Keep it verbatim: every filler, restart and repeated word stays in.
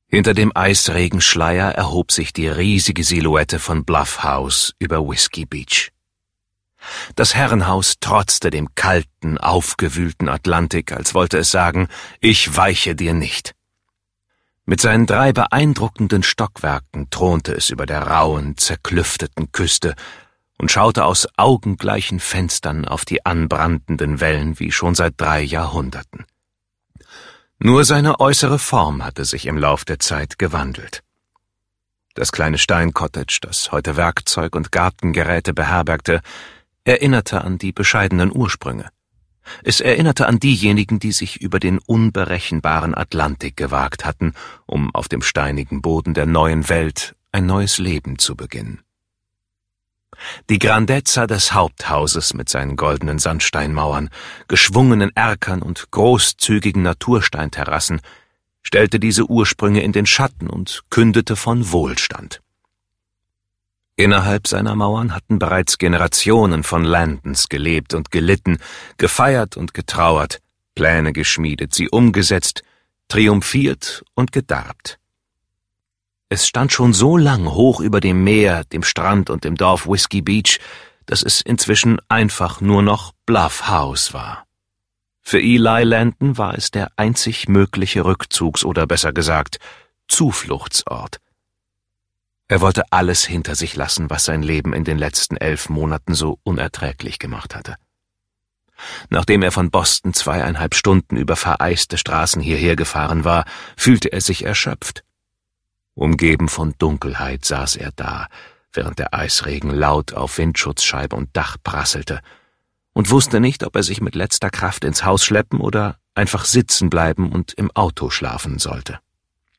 Hinter dem Eisregenschleier erhob sich die riesige Silhouette von Bluff House über Whiskey Beach. Das Herrenhaus trotzte dem kalten, aufgewühlten Atlantik, als wollte es sagen, ich weiche dir nicht. Mit seinen drei beeindruckenden Stockwerken thronte es über der rauen, zerklüfteten Küste und schaute aus augengleichen Fenstern auf die anbrandenden Wellen wie schon seit drei Jahrhunderten. Nur seine äußere Form hatte sich im Lauf der Zeit gewandelt. Das kleine Steincottage, das heute Werkzeug und Gartengeräte beherbergte, erinnerte an die bescheidenen Ursprünge. Es erinnerte an diejenigen, die sich über den unberechenbaren Atlantik gewagt hatten, um auf dem steinigen Boden der neuen Welt ein neues Leben zu beginnen. Die Grandezza des Haupthauses mit seinen goldenen Sandsteinmauern, geschwungenen Erkern und großzügigen Natursteinterrassen stellte diese Ursprünge in den Schatten und kündete von Wohlstand. Innerhalb seiner Mauern hatten bereits Generationen von Landons gelebt und gelitten, gefeiert und getrauert, Pläne geschmiedet, sie umgesetzt, triumphiert und gedarbt. Es stand schon so lang hoch über dem Meer, dem Strand und dem Dorf Whiskey Beach, dass es inzwischen einfach nur noch Bluff House war. Für Eli Landon war es der einzig mögliche Rückzugs- oder besser gesagt Zufluchtsort. Er wollte alles hinter sich lassen, was sein Leben in den letzten elf Monaten so unerträglich gemacht hatte. Nachdem er von Boston zweieinhalb Stunden über vereiste Straßen hierher gefahren war, fühlte er sich erschöpft. Umgeben von Dunkelheit saß er da, während der Eisregen laut auf Windschutzscheibe und Dach prasselte, und wusste nicht, ob er sich mit letzter Kraft ins Haus schleppen oder einfach sitzen bleiben und im Auto schlafen sollte.